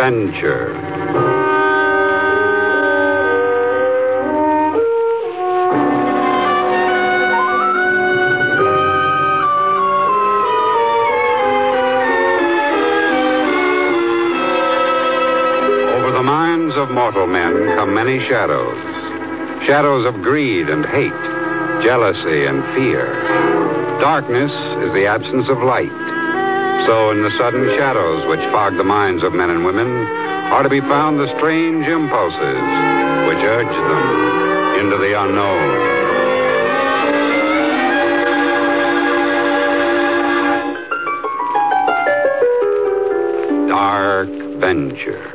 Venture. Over the minds of mortal men come many shadows. Shadows of greed and hate, jealousy and fear. Darkness is the absence of light. So in the sudden shadows which fog the minds of men and women are to be found the strange impulses which urge them into the unknown. Dark Venture.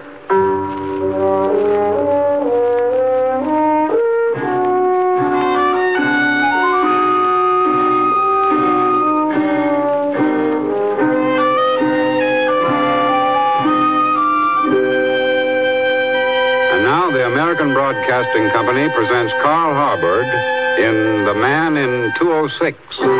American Broadcasting Company presents Carl Harbord in The Man in 206.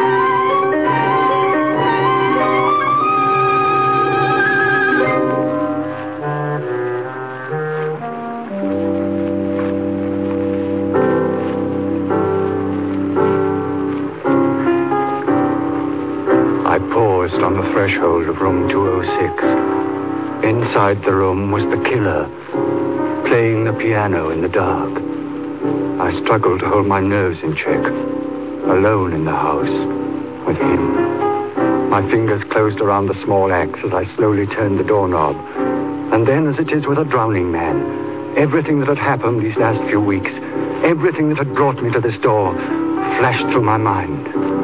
I paused on the threshold of room 206. Inside the room was the killer, playing the piano in the dark. I struggled to hold my nerves in check, alone in the house, with him. My fingers closed around the small axe as I slowly turned the doorknob. And then, as it is with a drowning man, everything that had happened these last few weeks, everything that had brought me to this door, flashed through my mind.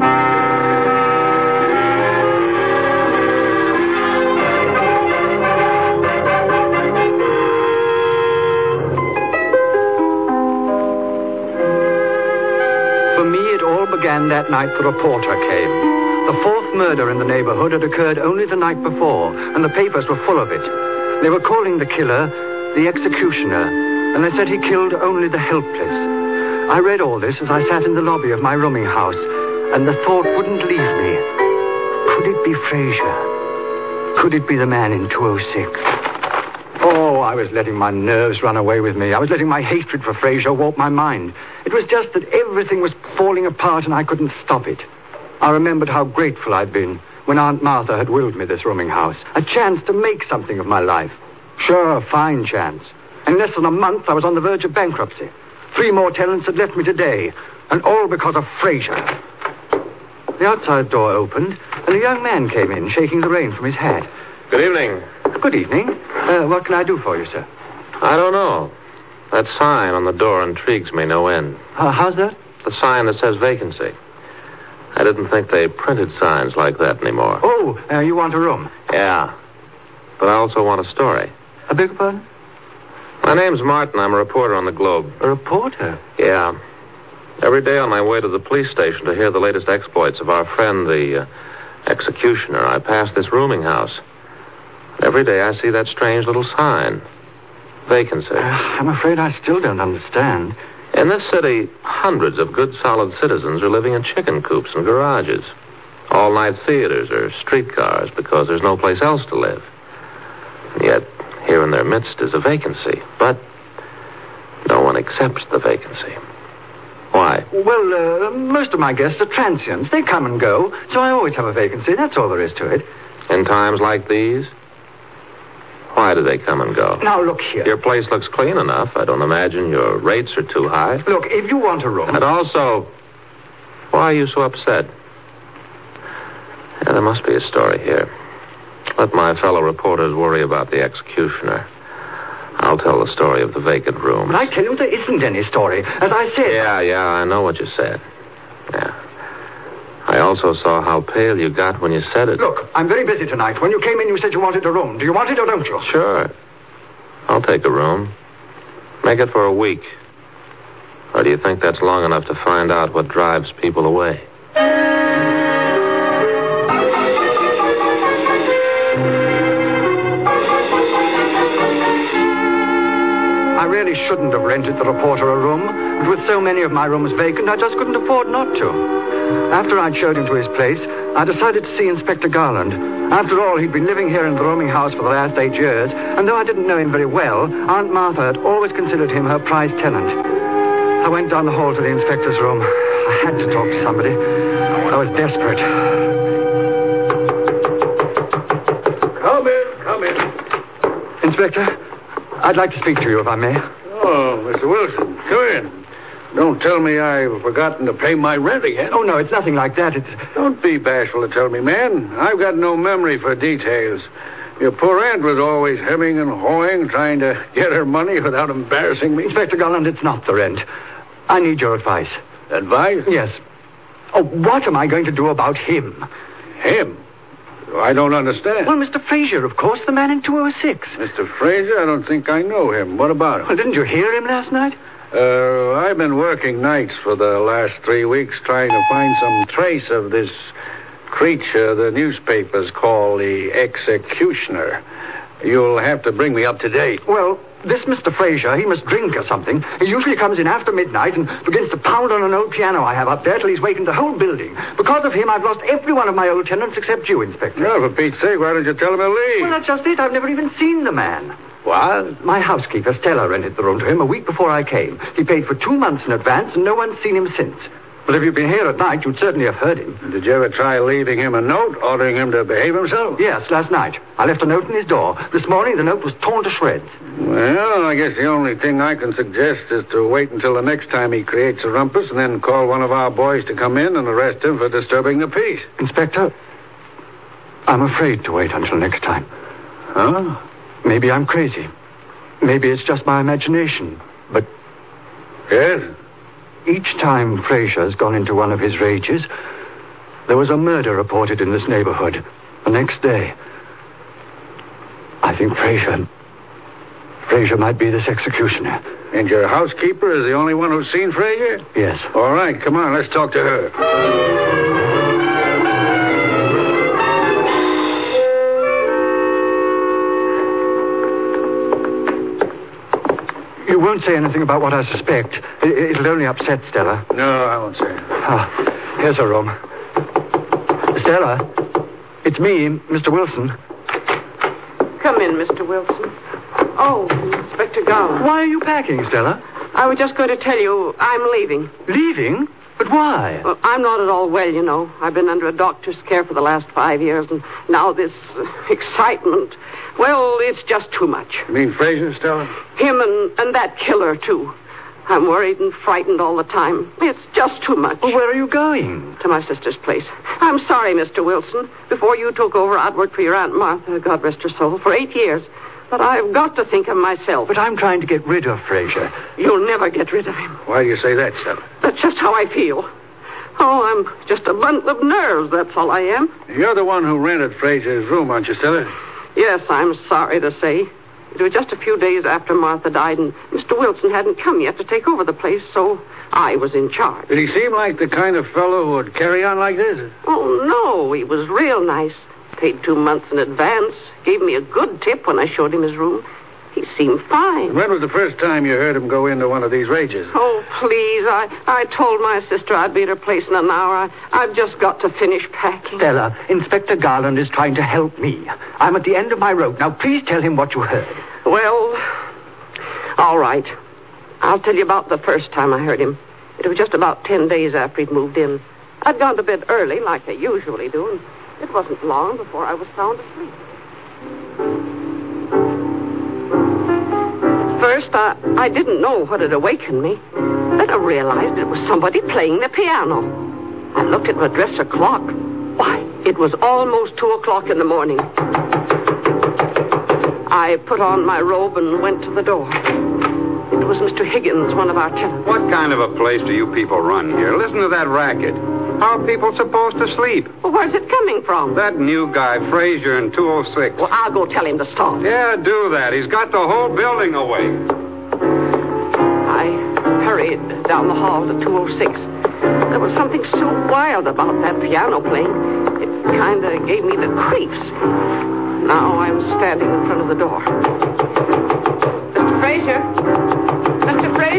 Began that night the reporter came. The fourth murder in the neighborhood had occurred only the night before, and the papers were full of it. They were calling the killer the executioner, and they said he killed only the helpless. I read all this as I sat in the lobby of my rooming house, and the thought wouldn't leave me. Could it be Fraser? Could it be the man in 206? Oh, I was letting my nerves run away with me. I was letting my hatred for Fraser warp my mind. It was just that everything was falling apart and I couldn't stop it. I remembered how grateful I'd been when Aunt Martha had willed me this rooming house. A chance to make something of my life. Sure, a fine chance. In less than a month, I was on the verge of bankruptcy. 3 more tenants had left me today, and all because of Fraser. The outside door opened, and a young man came in, shaking the rain from his hat. Good evening. Good evening. What can I do for you, sir? I don't know. That sign on the door intrigues me no end. How's that? The sign that says vacancy. I didn't think they printed signs like that anymore. Oh, you want a room? Yeah. But I also want a story. I beg your pardon? My name's Martin. I'm a reporter on the Globe. A reporter? Yeah. Every day on my way to the police station to hear the latest exploits of our friend, the executioner, I pass this rooming house. Every day I see that strange little sign. Vacancy. I'm afraid I still don't understand. In this city, hundreds of good, solid citizens are living in chicken coops and garages. All-night theaters or streetcars because there's no place else to live. And yet, here in their midst is a vacancy. But no one accepts the vacancy. Why? Well, most of my guests are transients. They come and go, so I always have a vacancy. That's all there is to it. In times like these? Why do they come and go? Now, look here. Your place looks clean enough. I don't imagine your rates are too high. Look, if you want a room... And also, why are you so upset? Yeah, there must be a story here. Let my fellow reporters worry about the executioner. I'll tell the story of the vacant room. But I tell you, there isn't any story. As I said... Yeah, I know what you said. Yeah. I also saw how pale you got when you said it. Look, I'm very busy tonight. When you came in, you said you wanted a room. Do you want it or don't you? Sure. I'll take a room. Make it for a week. Or do you think that's long enough to find out what drives people away? really shouldn't have rented the reporter a room, but with so many of my rooms vacant, I just couldn't afford not to. After I'd showed him to his place, I decided to see Inspector Garland. After all, he'd been living here in the rooming house for the last 8 years, and though I didn't know him very well, Aunt Martha had always considered him her prize tenant. I went down the hall to the inspector's room. I had to talk to somebody. I was desperate. Come in. Inspector, I'd like to speak to you, if I may. Oh, Mr. Wilson, come in. Don't tell me I've forgotten to pay my rent again. Oh, no, it's nothing like that. Don't be bashful to tell me, man. I've got no memory for details. Your poor aunt was always hemming and hawing, trying to get her money without embarrassing me. Inspector Garland, it's not the rent. I need your advice. Advice? Yes. Oh, what am I going to do about him? Him? I don't understand. Well, Mr. Fraser, of course, the man in 206. Mr. Fraser? I don't think I know him. What about him? Well, didn't you hear him last night? I've been working nights for the last 3 weeks trying to find some trace of this creature the newspapers call the executioner. You'll have to bring me up to date. Well, this Mr. Fraser, he must drink or something. He usually comes in after midnight and begins to pound on an old piano I have up there till he's wakened the whole building. Because of him, I've lost every one of my old tenants except you, Inspector. Well, for Pete's sake, why don't you tell him to leave? Well, that's just it. I've never even seen the man. What? My housekeeper, Stella, rented the room to him a week before I came. He paid for 2 months in advance, and no one's seen him since. But if you'd been here at night, you'd certainly have heard him. Did you ever try leaving him a note, ordering him to behave himself? Yes, last night. I left a note in his door. This morning, the note was torn to shreds. Well, I guess the only thing I can suggest is to wait until the next time he creates a rumpus and then call one of our boys to come in and arrest him for disturbing the peace. Inspector, I'm afraid to wait until next time. Huh? Maybe I'm crazy. Maybe it's just my imagination. But Yes? each time Fraser's gone into one of his rages, there was a murder reported in this neighborhood. The next day, I think Fraser might be this executioner. And your housekeeper is the only one who's seen Fraser? Yes. All right, come on, let's talk to her. You won't say anything about what I suspect. It'll only upset Stella. No, I won't say. Here's her room. Stella, it's me, Mr. Wilson. Come in, Mr. Wilson. Oh, Inspector Garland. Why are you packing, Stella? I was just going to tell you I'm leaving. Leaving? But why? Well, I'm not at all well, you know. I've been under a doctor's care for the last 5 years, and now this excitement. Well, it's just too much. You mean Fraser, Stella? Him and that killer, too. I'm worried and frightened all the time. It's just too much. Well, where are you going? To my sister's place. I'm sorry, Mr. Wilson. Before you took over, I'd worked for your Aunt Martha, God rest her soul, for 8 years. But I've got to think of myself. But I'm trying to get rid of Fraser. You'll never get rid of him. Why do you say that, Stella? That's just how I feel. Oh, I'm just a bundle of nerves, that's all I am. You're the one who rented Fraser's room, aren't you, Stella? Yes, I'm sorry to say. It was just a few days after Martha died, and Mr. Wilson hadn't come yet to take over the place, so I was in charge. Did he seem like the kind of fellow who would carry on like this? Oh, no, he was real nice. Paid 2 months in advance. Gave me a good tip when I showed him his room. He seemed fine. When was the first time you heard him go into one of these rages? Oh, please. I told my sister I'd be at her place in an hour. I've just got to finish packing. Stella, Inspector Garland is trying to help me. I'm at the end of my rope. Now, please tell him what you heard. Well, all right. I'll tell you about the first time I heard him. It was just about 10 days after he'd moved in. I'd gone to bed early, like I usually do, and it wasn't long before I was sound asleep. First, I didn't know what had awakened me. Then I realized it was somebody playing the piano. I looked at my dresser clock. Why, it was almost 2 o'clock in the morning. I put on my robe and went to the door. It was Mr. Higgins, one of our tenants. What kind of a place do you people run here? Listen to that racket. How are people supposed to sleep? Well, where's it coming from? That new guy, Fraser, in 206. Well, I'll go tell him to stop. Yeah, do that. He's got the whole building awake. I hurried down the hall to 206. There was something so wild about that piano playing. It kind of gave me the creeps. Now I was standing in front of the door. Mr. Fraser?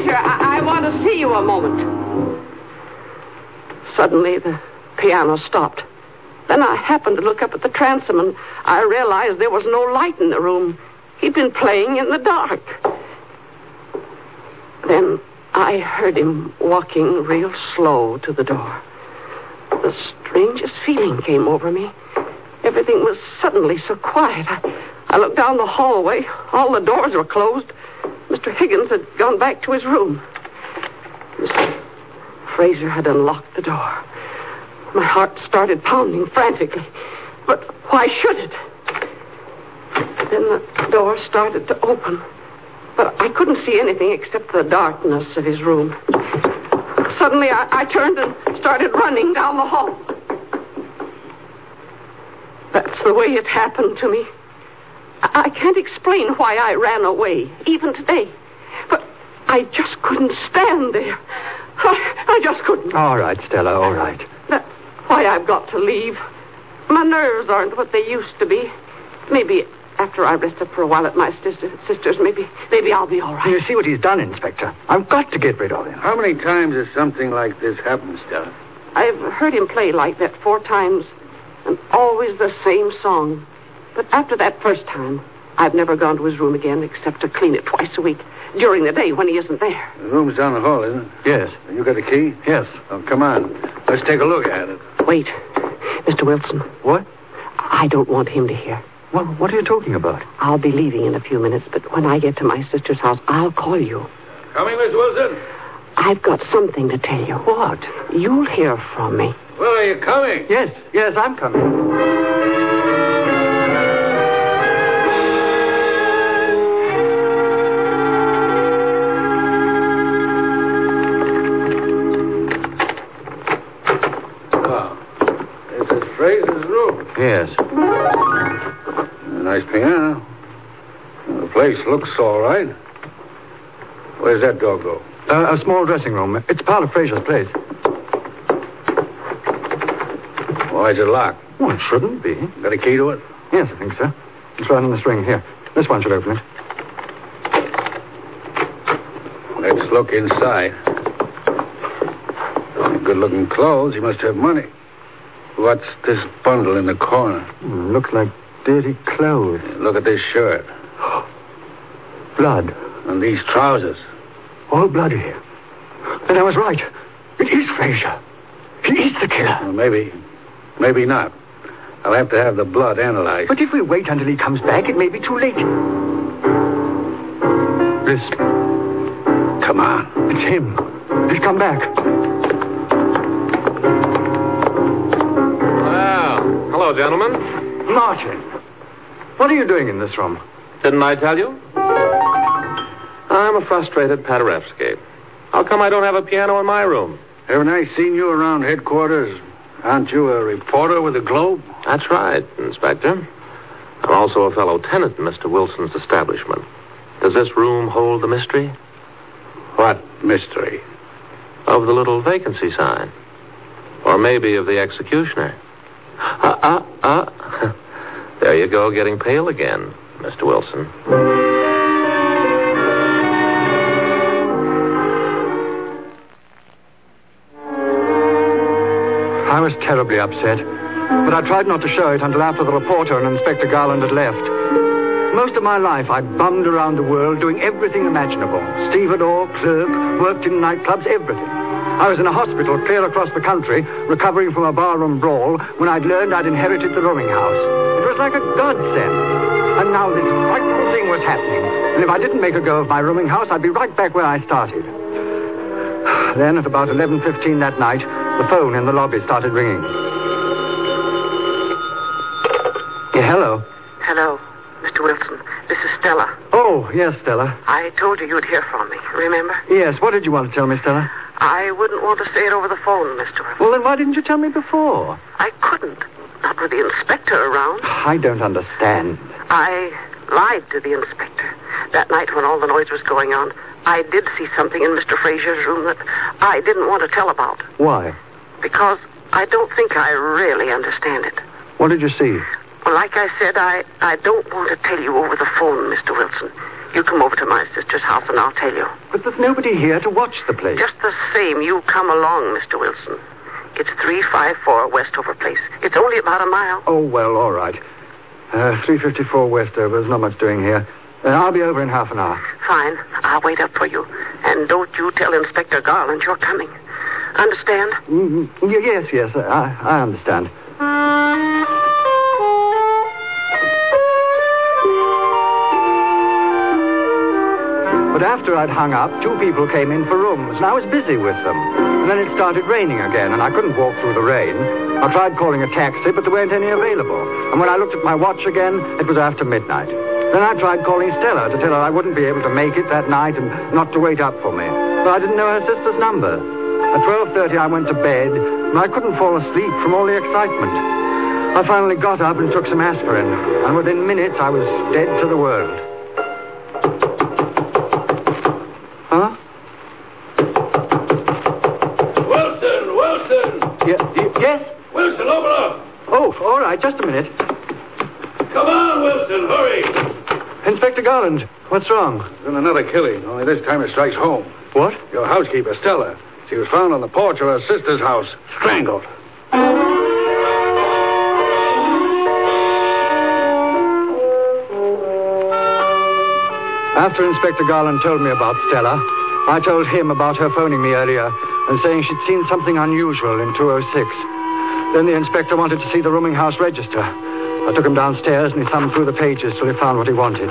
Fraser, I want to see you a moment. Suddenly, the piano stopped. Then I happened to look up at the transom, and I realized there was no light in the room. He'd been playing in the dark. Then I heard him walking real slow to the door. The strangest feeling came over me. Everything was suddenly so quiet. I looked down the hallway. All the doors were closed. Mr. Higgins had gone back to his room. Mr. Fraser had unlocked the door. My heart started pounding frantically. But why should it? Then the door started to open. But I couldn't see anything except the darkness of his room. Suddenly, I turned and started running down the hall. That's the way it happened to me. I can't explain why I ran away, even today. But I just couldn't stand there. I just couldn't. All right, Stella, all right. That's why I've got to leave. My nerves aren't what they used to be. Maybe after I rest up for a while at my sister's, maybe I'll be all right. You see what he's done, Inspector? I've got to get rid of him. How many times has something like this happened, Stella? I've heard him play like that 4 times, and always the same song. But after that first time, I've never gone to his room again except to clean it twice a week during the day when he isn't there. The room's down the hall, isn't it? Yes. You got the key? Yes. Oh, come on. Let's take a look at it. Wait, Mr. Wilson. What? I don't want him to hear. Well, what are you talking about? I'll be leaving in a few minutes, but when I get to my sister's house, I'll call you. Coming, Miss Wilson? I've got something to tell you. What? You'll hear from me. Well, are you coming? Yes, I'm coming. Fraser's room. Yes. A nice piano. Well, the place looks all right. Where's that door go? A small dressing room. It's part of Fraser's place. Why is it locked? Well, it shouldn't be. Got a key to it? Yes, I think so. It's right on the string. Here. This one should open it. Let's look inside. Good-looking clothes. He must have money. What's this bundle in the corner? Looks like dirty clothes. Look at this shirt. Blood. And these trousers. All bloody. Then I was right. It is Fraser. He is the killer. Well, maybe not. I'll have to have the blood analyzed. But if we wait until he comes back, it may be too late. Listen. Come on. It's him. He's come back. Hello, gentlemen. Martin, what are you doing in this room? Didn't I tell you? I'm a frustrated Paderewski. How come I don't have a piano in my room? Haven't I seen you around headquarters? Aren't you a reporter with the Globe? That's right, Inspector. I'm also a fellow tenant in Mr. Wilson's establishment. Does this room hold the mystery? What mystery? Of the little vacancy sign. Or maybe of the executioner. There you go, getting pale again, Mr. Wilson. I was terribly upset, but I tried not to show it until after the reporter and Inspector Garland had left. Most of my life, I bummed around the world doing everything imaginable. Stevedore, clerk, worked in nightclubs, everything. I was in a hospital clear across the country, recovering from a barroom brawl, when I'd learned I'd inherited the rooming house. It was like a godsend. And now this frightful thing was happening. And if I didn't make a go of my rooming house, I'd be right back where I started. Then, at about 11:15 that night, the phone in the lobby started ringing. Yeah, hello. Hello, Mr. Wilson. This is Stella. Oh, yes, Stella. I told you you'd hear from me, remember? Yes, what did you want to tell me, Stella? I wouldn't want to say it over the phone, Mr. Wilson. Well, then why didn't you tell me before? I couldn't. Not with the inspector around. I don't understand. I lied to the inspector. That night when all the noise was going on, I did see something in Mr. Fraser's room that I didn't want to tell about. Why? Because I don't think I really understand it. What did you see? Well, like I said, I don't want to tell you over the phone, Mr. Wilson. You come over to my sister's house and I'll tell you. But there's nobody here to watch the place. Just the same, you come along, Mr. Wilson. It's 354 Westover Place. It's only about a mile. Oh, well, all right. 354 Westover. There's not much doing here. I'll be over in half an hour. Fine. I'll wait up for you. And don't you tell Inspector Garland you're coming. Understand? Yes. I understand. But after I'd hung up, 2 people came in for rooms, and I was busy with them. And then it started raining again, and I couldn't walk through the rain. I tried calling a taxi, but there weren't any available. And when I looked at my watch again, it was after midnight. Then I tried calling Stella to tell her I wouldn't be able to make it that night and not to wait up for me. But I didn't know her sister's number. At 12:30, I went to bed, and I couldn't fall asleep from all the excitement. I finally got up and took some aspirin, and within minutes, I was dead to the world. Huh? Wilson! Yes? Wilson, open up! Oh, all right, just a minute. Come on, Wilson, hurry! Inspector Garland, what's wrong? There's been another killing, only this time it strikes home. What? Your housekeeper, Stella. She was found on the porch of her sister's house, strangled. After Inspector Garland told me about Stella, I told him about her phoning me earlier and saying she'd seen something unusual in 206. Then the inspector wanted to see the rooming house register. I took him downstairs and he thumbed through the pages till he found what he wanted.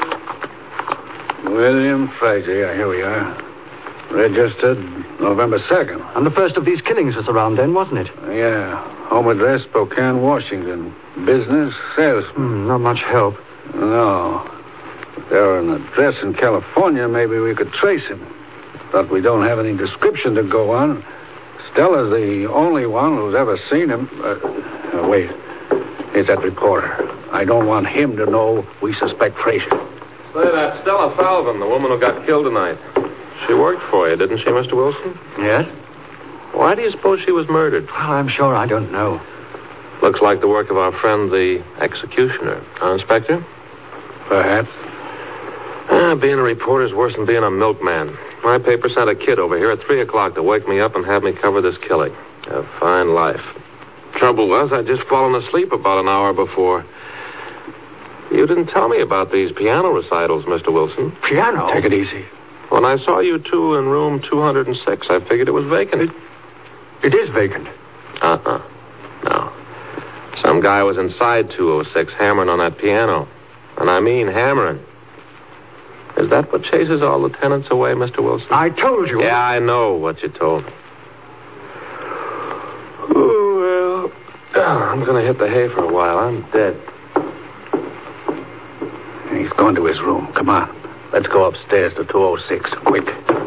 William Frazier, here we are. Registered November 2nd. And the first of these killings was around then, wasn't it? Yeah. Home address, Spokane, Washington. Business, salesman. Not much help. No. If there were an address in California, maybe we could trace him. But we don't have any description to go on. Stella's the only one who's ever seen him. Wait. Here's that reporter. I don't want him to know we suspect Frazier. Say, that Stella Falvin, the woman who got killed tonight. She worked for you, didn't she, Mr. Wilson? Yes? Why do you suppose she was murdered? Well, I'm sure I don't know. Looks like the work of our friend, the executioner. Inspector? Perhaps. Being a reporter's worse than being a milkman. My paper sent a kid over here at 3 o'clock to wake me up and have me cover this killing. A fine life. Trouble was, I'd just fallen asleep about an hour before. You didn't tell me about these piano recitals, Mr. Wilson. Piano? Take it easy. When I saw you two in room 206, I figured it was vacant. It is vacant. No. Some guy was inside 206 hammering on that piano. And I mean hammering. Is that what chases all the tenants away, Mr. Wilson? I told you. Yeah, I know what you told me. Oh, well, I'm going to hit the hay for a while. I'm dead. He's gone to his room. Come on. Let's go upstairs to 206. Quick.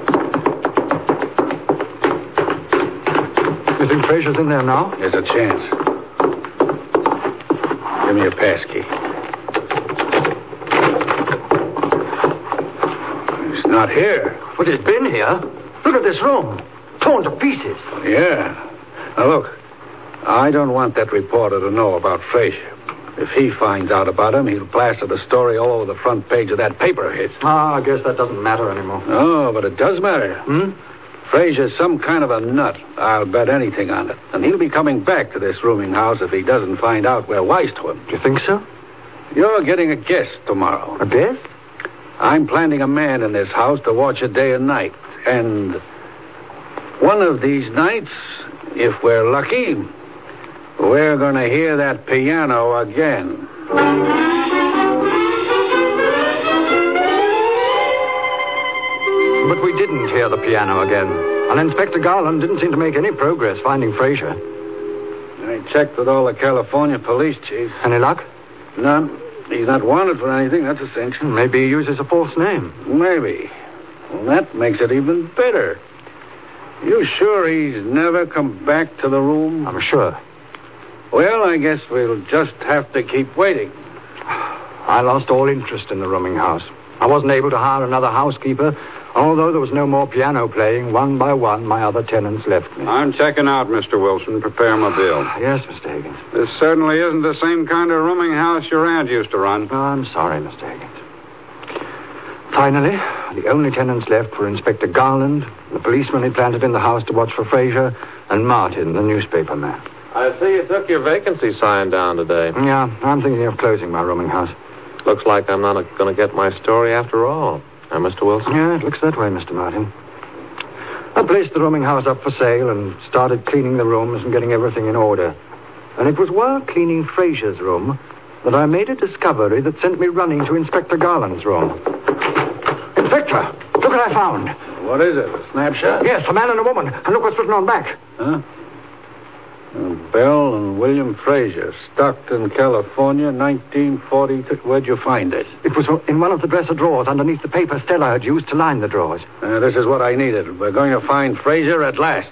You think Frazier's in there now? There's a chance. Give me your pass key. He's not here. But he's been here. Look at this room. Torn to pieces. Yeah. Now, look. I don't want that reporter to know about Frazier. If he finds out about him, he'll plaster the story all over the front page of that paper of his. I guess that doesn't matter anymore. Oh, but it does matter. Frazier's some kind of a nut. I'll bet anything on it. And he'll be coming back to this rooming house if he doesn't find out we're wise to him. Do you think so? You're getting a guest tomorrow. A guest? I'm planting a man in this house to watch it day and night. And one of these nights, if we're lucky, we're going to hear that piano again. But we didn't hear the piano again. And Inspector Garland didn't seem to make any progress finding Frazier. I checked with all the California police chiefs. Any luck? None. He's not wanted for anything, that's a cinch. Maybe he uses a false name. Maybe. Well, that makes it even better. You sure he's never come back to the room? I'm sure. Well, I guess we'll just have to keep waiting. I lost all interest in the rooming house. I wasn't able to hire another housekeeper. Although there was no more piano playing, one by one, my other tenants left me. I'm checking out, Mr. Wilson. Prepare my bill. Yes, Mr. Higgins. This certainly isn't the same kind of rooming house your aunt used to run. Oh, I'm sorry, Mr. Higgins. Finally, the only tenants left were Inspector Garland, the policeman he planted in the house to watch for Fraser, and Martin, the newspaper man. I see you took your vacancy sign down today. Yeah, I'm thinking of closing my rooming house. Looks like I'm not going to get my story after all. Mr. Wilson? Yeah, it looks that way, Mr. Martin. I placed the rooming house up for sale and started cleaning the rooms and getting everything in order. And it was while cleaning Fraser's room that I made a discovery that sent me running to Inspector Garland's room. Inspector, look what I found. What is it, a snapshot? Yes, a man and a woman. And look what's written on back. Huh? Belle and William Fraser, Stockton, California, 1942. Where'd you find it? It was in one of the dresser drawers underneath the paper Stella had used to line the drawers. This is what I needed. We're going to find Fraser at last.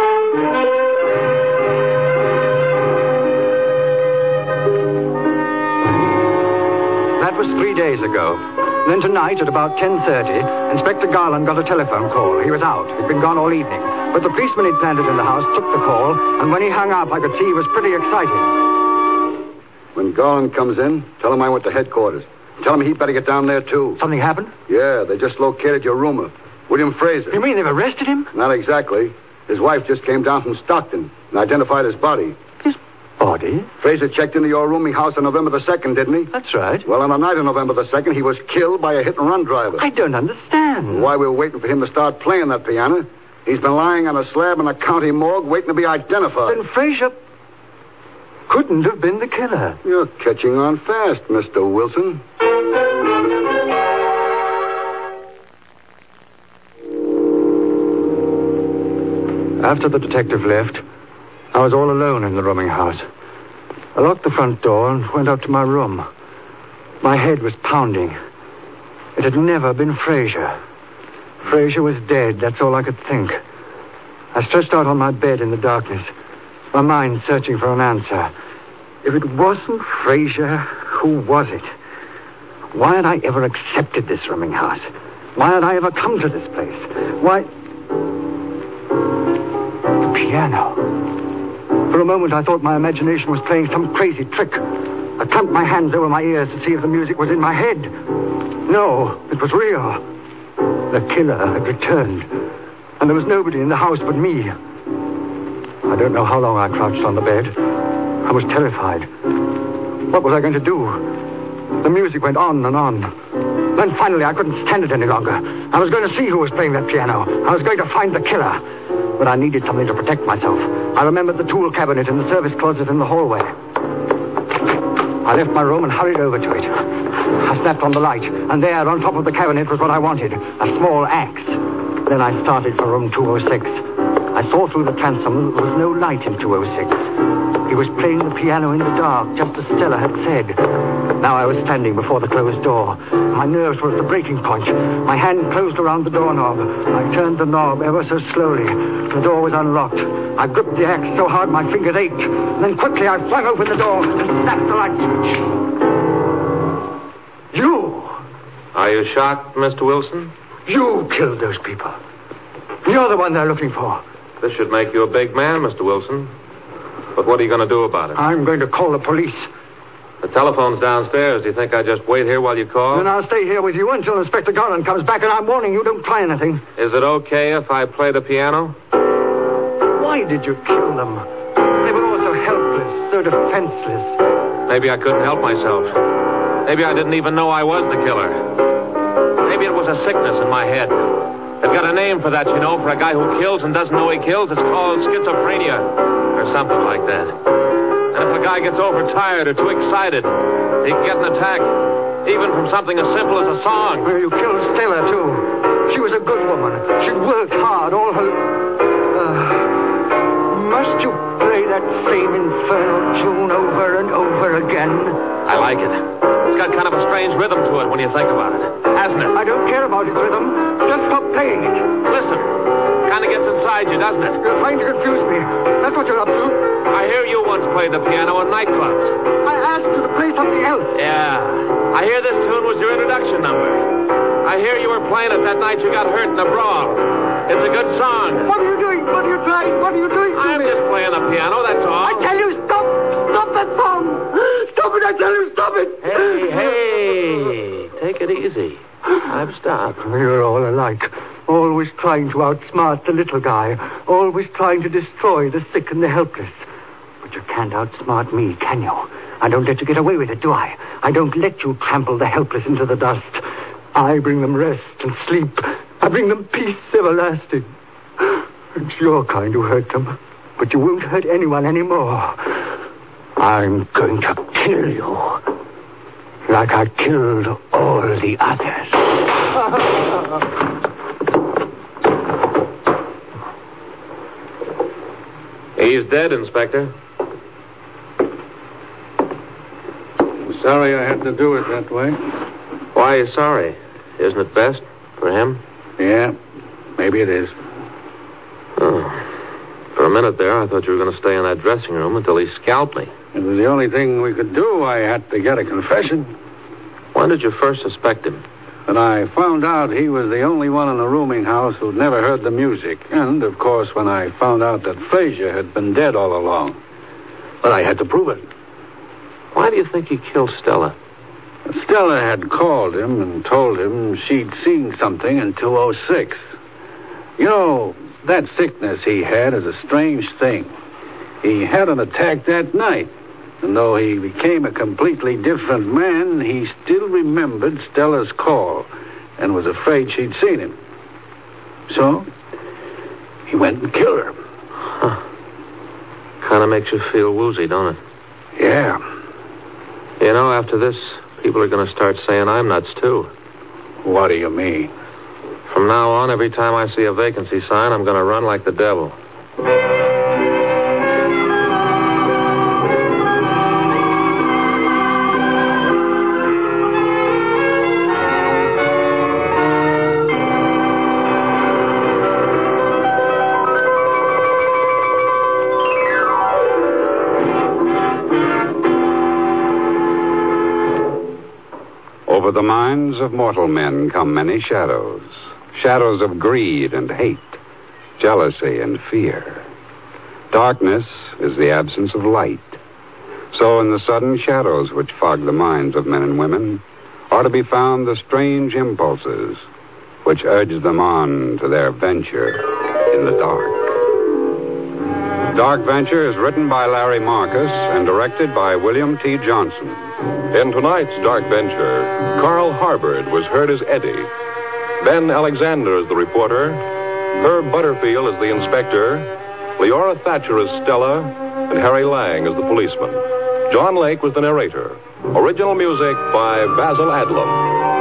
That was 3 days ago. Then tonight, at about 10:30, Inspector Garland got a telephone call. He was out. He'd been gone all evening. But the policeman he'd planted in the house took the call, and when he hung up, I could see he was pretty excited. When Garland comes in, tell him I went to headquarters. Tell him he'd better get down there, too. Something happened? Yeah, they just located your roomer, William Fraser. You mean they've arrested him? Not exactly. His wife just came down from Stockton and identified his body. His body? Fraser checked into your rooming house on November the 2nd, didn't he? That's right. Well, on the night of November the 2nd, he was killed by a hit-and-run driver. I don't understand. Why we're waiting for him to start playing that piano. He's been lying on a slab in a county morgue waiting to be identified. Then Fraser couldn't have been the killer. You're catching on fast, Mr. Wilson. After the detective left, I was all alone in the rooming house. I locked the front door and went up to my room. My head was pounding. It had never been Fraser. Fraser was dead, that's all I could think. I stretched out on my bed in the darkness, my mind searching for an answer. If it wasn't Fraser, who was it? Why had I ever accepted this rooming house? Why had I ever come to this place? Why... The piano. For a moment, I thought my imagination was playing some crazy trick. I clamped my hands over my ears to see if the music was in my head. No, it was real. The killer had returned, and there was nobody in the house but me. I don't know how long I crouched on the bed. I was terrified. What was I going to do? The music went on and on. Then finally, I couldn't stand it any longer. I was going to see who was playing that piano. I was going to find the killer. But I needed something to protect myself. I remembered the tool cabinet in the service closet in the hallway. I left my room and hurried over to it. I snapped on the light, and there, on top of the cabinet, was what I wanted, a small axe. Then I started for room 206. I saw through the transom there was no light in 206. He was playing the piano in the dark, just as Stella had said. Now I was standing before the closed door. My nerves were at the breaking point. My hand closed around the doorknob. I turned the knob ever so slowly. The door was unlocked. I gripped the axe so hard my fingers ached. Then quickly I flung open the door and snapped the light switch. You! Are you shocked, Mr. Wilson? You killed those people. You're the one they're looking for. This should make you a big man, Mr. Wilson. But what are you going to do about it? I'm going to call the police. The telephone's downstairs. Do you think I just wait here while you call? Then I'll stay here with you until Inspector Garland comes back, and I'm warning you, don't try anything. Is it okay if I play the piano? Why did you kill them? They were all so helpless, so defenseless. Maybe I couldn't help myself. Maybe I didn't even know I was the killer. Maybe it was a sickness in my head. They've got a name for that, you know, for a guy who kills and doesn't know he kills. It's called schizophrenia, or something like that. And if a guy gets overtired or too excited, he can get an attack, even from something as simple as a song. Well, you killed Stella, too. She was a good woman. She'd worked hard all her... Must you play that same infernal tune over and over again? I like it. It's got kind of a strange rhythm to it when you think about it, hasn't it? I don't care about its rhythm. Just stop playing it. Listen, kind of gets inside you, doesn't it? You're trying to confuse me. That's what you're up to. I hear you once played the piano in nightclubs. I asked you to play something else. Yeah. I hear this tune was your introduction number. I hear you were playing it that night you got hurt in a brawl. It's a good song. What are you doing? What are you trying? What are you doing to I'm me? just playing the piano, that's all. I tell you, stop! Stop that song! Stop it, I tell you, stop it! Hey, take it easy. I've stopped. You're all alike. Always trying to outsmart the little guy. Always trying to destroy the sick and the helpless. But you can't outsmart me, can you? I don't let you get away with it, do I? I don't let you trample the helpless into the dust. I bring them rest and sleep. I bring them peace everlasting. It's your kind who hurt them. But you won't hurt anyone anymore. I'm going to kill you. Like I killed all the others. He's dead, Inspector. Sorry I had to do it that way. Why are you sorry? Isn't it best for him? Yeah, maybe it is. Oh. For a minute there, I thought you were going to stay in that dressing room until he scalped me. It was the only thing we could do. I had to get a confession. When did you first suspect him? And I found out he was the only one in the rooming house who'd never heard the music. And, of course, when I found out that Frazier had been dead all along. But I had to prove it. Why do you think he killed Stella? Stella had called him and told him she'd seen something in 206. You know, that sickness he had is a strange thing. He had an attack that night. And though he became a completely different man, he still remembered Stella's call and was afraid she'd seen him. So, he went and killed her. Huh. Kind of makes you feel woozy, don't it? Yeah. You know, after this, people are going to start saying I'm nuts, too. What do you mean? From now on, every time I see a vacancy sign, I'm going to run like the devil. Over the minds of mortal men come many shadows. Shadows of greed and hate, jealousy and fear. Darkness is the absence of light. So in the sudden shadows which fog the minds of men and women are to be found the strange impulses which urge them on to their venture in the dark. Dark Venture is written by Larry Marcus and directed by William T. Johnson. In tonight's Dark Venture, Carl Harbord was heard as Eddie. Ben Alexander is the reporter. Herb Butterfield is the inspector. Leora Thatcher is Stella. And Harry Lang is the policeman. John Lake was the narrator. Original music by Basil Adlam.